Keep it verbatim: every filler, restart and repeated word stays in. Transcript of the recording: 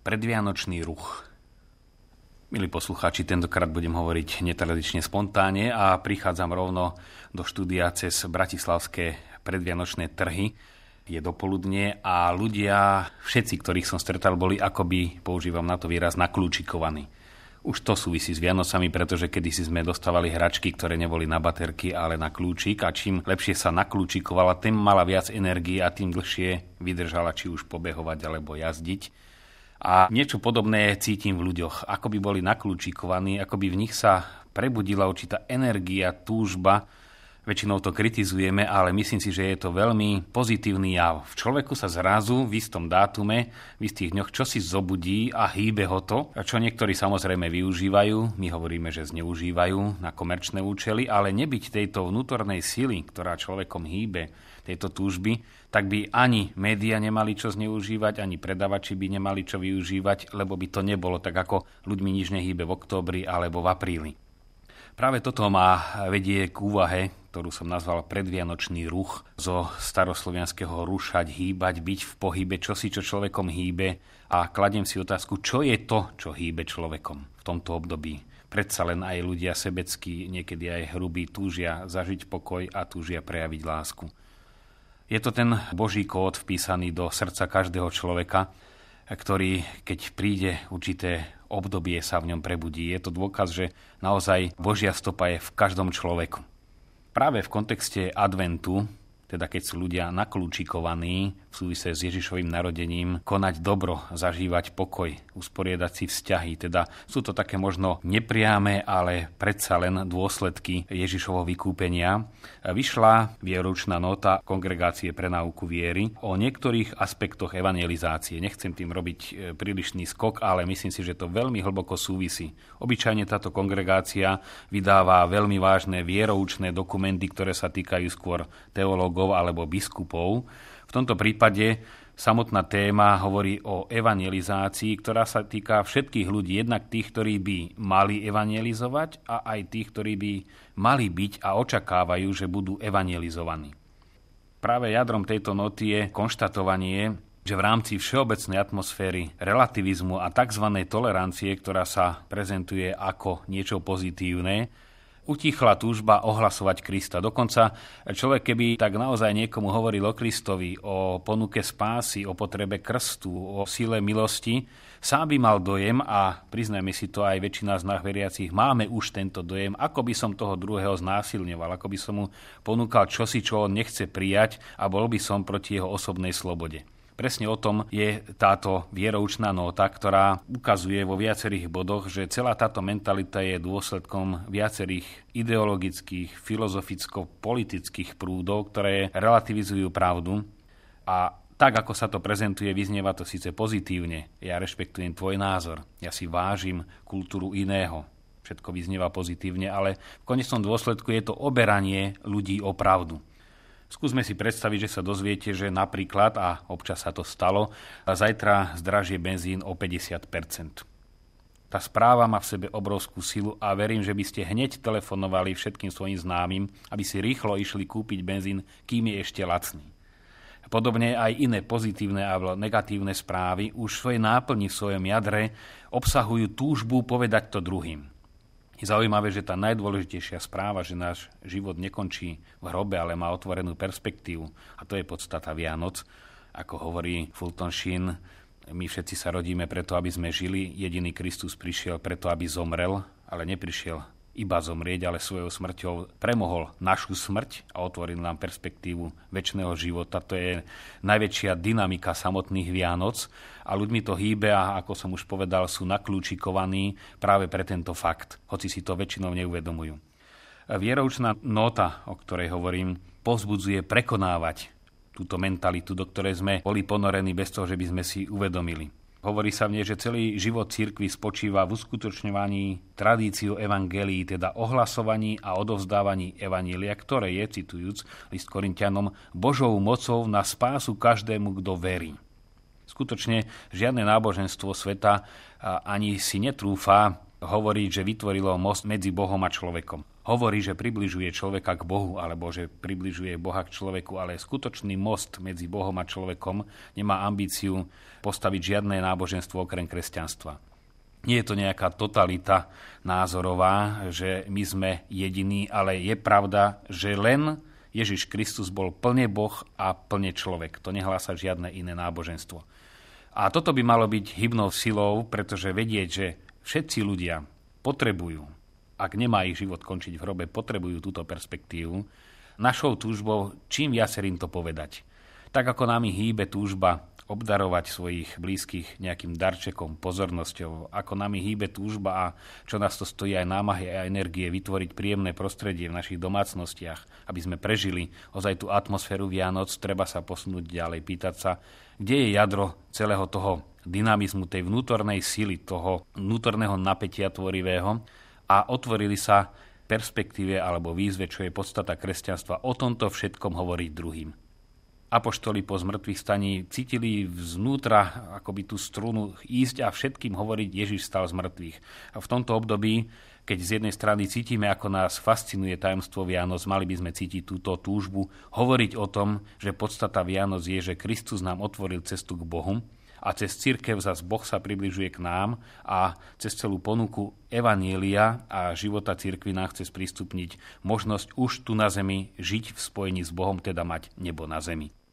Predvianočný ruch. Milí poslucháči, tentokrát budem hovoriť netradične spontánne a prichádzam rovno do štúdia cez bratislavské predvianočné trhy. Je dopoludnie a ľudia, všetci, ktorých som stretal, boli akoby, používam na to výraz, naklúčikovaní. Už to súvisí s Vianocami, pretože kedysi sme dostávali hračky, ktoré neboli na baterky, ale na kľúčik a čím lepšie sa naklúčikovala, tým mala viac energie a tým dlhšie vydržala či už pobehovať alebo jazdiť. A niečo podobné cítim v ľuďoch. Ako by boli naklúčikovaní, ako by v nich sa prebudila určitá energia, túžba. Väčšinou to kritizujeme, ale myslím si, že je to veľmi pozitívny jav. V človeku sa zrazu v istom dátume, v istých dňoch čosi zobudí a hýbe ho to, čo niektorí samozrejme využívajú. My hovoríme, že zneužívajú na komerčné účely, ale nebyť tejto vnútornej sily, ktorá človekom hýbe, tejto túžby, tak by ani médiá nemali čo zneužívať, ani predavači by nemali čo využívať, lebo by to nebolo tak, ako ľuďmi nič nehýbe v októbri alebo v apríli. Práve toto ma vedie k úvahe, ktorú som nazval predvianočný ruch, zo staroslovianskeho rušať, hýbať, byť v pohybe, čosi, čo človekom hýbe, a kladiem si otázku, čo je to, čo hýbe človekom v tomto období. Predsa len aj ľudia sebeckí, niekedy aj hrubí, túžia zažiť pokoj a túžia prejaviť lásku. Je to ten Boží kód vpísaný do srdca každého človeka, ktorý, keď príde určité obdobie, sa v ňom prebudí. Je to dôkaz, že naozaj Božia stopa je v každom človeku. Práve v kontexte adventu, teda keď sú ľudia naklúčikovaní v súvise s Ježišovým narodením, konať dobro, zažívať pokoj, usporiadať si vzťahy. Teda sú to také možno nepriame, ale predsa len dôsledky Ježišovho vykúpenia. Vyšla vieroučná nota Kongregácie pre náuku viery o niektorých aspektoch evangelizácie. Nechcem tým robiť prílišný skok, ale myslím si, že to veľmi hlboko súvisí. Obyčajne táto kongregácia vydáva veľmi vážne vieroučné dokumenty, ktoré sa týkajú skôr teológov alebo biskupov. V tomto prípade samotná téma hovorí o evangelizácii, ktorá sa týka všetkých ľudí, jednak tých, ktorí by mali evangelizovať, a aj tých, ktorí by mali byť a očakávajú, že budú evangelizovaní. Práve jadrom tejto noty je konštatovanie, že v rámci všeobecnej atmosféry relativizmu a tzv. Tolerancie, ktorá sa prezentuje ako niečo pozitívne, utichla túžba ohlasovať Krista. Dokonca človek, keby tak naozaj niekomu hovoril o Kristovi, o ponuke spásy, o potrebe krstu, o sile milosti, sám by mal dojem, a priznajme si to, aj väčšina z nás veriacich máme už tento dojem, ako by som toho druhého znásilňoval, ako by som mu ponúkal čosi, čo on nechce prijať, a bol by som proti jeho osobnej slobode. Presne o tom je táto vieroučná nota, ktorá ukazuje vo viacerých bodoch, že celá táto mentalita je dôsledkom viacerých ideologických, filozoficko-politických prúdov, ktoré relativizujú pravdu. A tak, ako sa to prezentuje, vyznieva to síce pozitívne. Ja rešpektujem tvoj názor, ja si vážim kultúru iného. Všetko vyznieva pozitívne, ale v konečnom dôsledku je to oberanie ľudí o pravdu. Skúsme si predstaviť, že sa dozviete, že napríklad, a občas sa to stalo, zajtra zdražie benzín o päťdesiat percent. Tá správa má v sebe obrovskú silu a verím, že by ste hneď telefonovali všetkým svojim známym, aby si rýchlo išli kúpiť benzín, kým je ešte lacný. Podobne aj iné pozitívne a negatívne správy už svoje náplni v svojom jadre obsahujú túžbu povedať to druhým. Je zaujímavé, že tá najdôležitejšia správa, že náš život nekončí v hrobe, ale má otvorenú perspektívu, a to je podstata Vianoc. Ako hovorí Fulton Sheen, my všetci sa rodíme preto, aby sme žili, jediný Kristus prišiel preto, aby zomrel, ale neprišiel iba zomrieť, ale svojou smrťou premohol našu smrť a otvoril nám perspektívu večného života. To je najväčšia dynamika samotných Vianoc a ľuďmi to hýbe a, ako som už povedal, sú naklúčikovaní práve pre tento fakt, hoci si to väčšinou neuvedomujú. Vieroučná nota, o ktorej hovorím, povzbudzuje prekonávať túto mentalitu, do ktorej sme boli ponorení bez toho, že by sme si uvedomili. Hovorí sa v nej, že celý život cirkvi spočíva v uskutočňovaní tradíciu evangelií, teda ohlasovaní a odovzdávaní evanjelia, ktoré je, citujúc list Korinťanom, Božou mocou na spásu každému, kto verí. Skutočne žiadne náboženstvo sveta ani si netrúfa hovoriť, že vytvorilo most medzi Bohom a človekom. hovorí, že približuje človeka k Bohu, alebo že približuje Boha k človeku, ale skutočný most medzi Bohom a človekom nemá ambíciu postaviť žiadne náboženstvo okrem kresťanstva. Nie je to nejaká totalita názorová, že my sme jediní, ale je pravda, že len Ježiš Kristus bol plne Boh a plne človek. To nehlása žiadne iné náboženstvo. A toto by malo byť hybnou silou, pretože vedieť, že všetci ľudia potrebujú, ak nemá ich život končiť v hrobe, potrebujú túto perspektívu, našou túžbou čím viacerým to povedať. Tak ako nami hýbe túžba obdarovať svojich blízkych nejakým darčekom, pozornosťou, ako nami hýbe túžba a čo nás to stojí aj námahy a energie vytvoriť príjemné prostredie v našich domácnostiach, aby sme prežili ozaj tú atmosféru Vianoc, treba sa posunúť ďalej, pýtať sa, kde je jadro celého toho dynamizmu, tej vnútornej sily, toho vnútorného napätia tvorivého a otvorili sa perspektíve alebo výzve, čo je podstata kresťanstva, o tomto všetkom hovoriť druhým. Apoštoli po zmrtvých staní cítili vznútra akoby tú strunu ísť a všetkým hovoriť, Ježiš stal z mŕtvych. A v tomto období, keď z jednej strany cítime, ako nás fascinuje tajomstvo Vianoc, mali by sme cítiť túto túžbu, hovoriť o tom, že podstata Vianoc je, že Kristus nám otvoril cestu k Bohu a cez cirkev zas Boh sa približuje k nám a cez celú ponuku evanielia a života cirkvi nám chce sprístupniť možnosť už tu na zemi žiť v spojení s Bohom, teda mať nebo na zemi.